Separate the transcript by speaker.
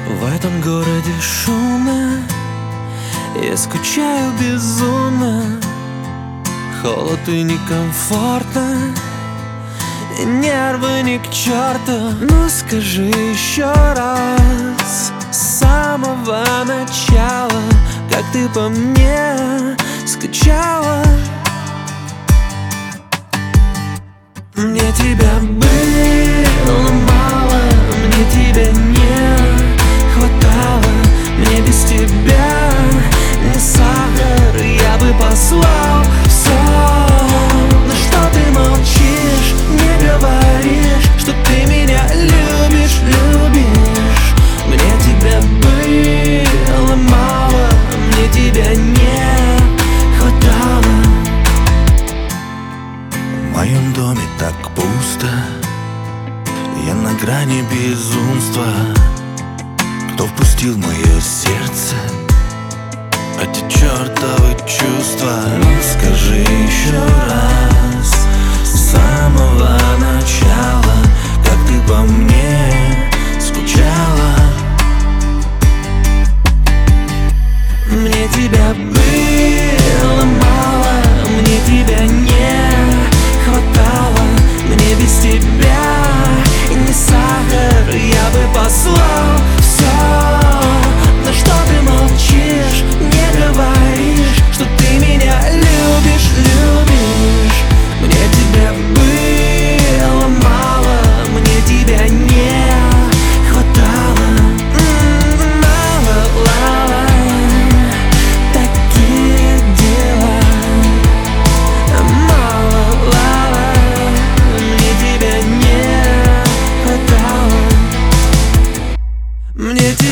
Speaker 1: В этом городе шумно, я скучаю безумно. Холод и некомфортно, и нервы ни к черту. Ну скажи еще раз, с самого начала, как ты по мне скучала. Мне тебя было мало, мне тебя не хватало. Мне без тебя не сахар, я бы послал все. Но что ты молчишь, не говоришь, что ты меня любишь, любишь. Мне тебя было мало, мне тебя не хватало.
Speaker 2: В моем доме так пусто, я на грани безумства. Кто впустил в мое сердце эти чертовы чувства? Ну скажи еще раз, с самого начала, как ты по мне скучала.
Speaker 1: Мне тебя было мало, мне тебя не хватало. Мне без тебя не сахар, я бы послал все. Но что ты молчишь, не говоришь, что ты меня любишь, любишь. Мне тебя было мало, мне тебя не хватало. Мало, такие дела. Мало, мне тебя не хватало. Мне тебя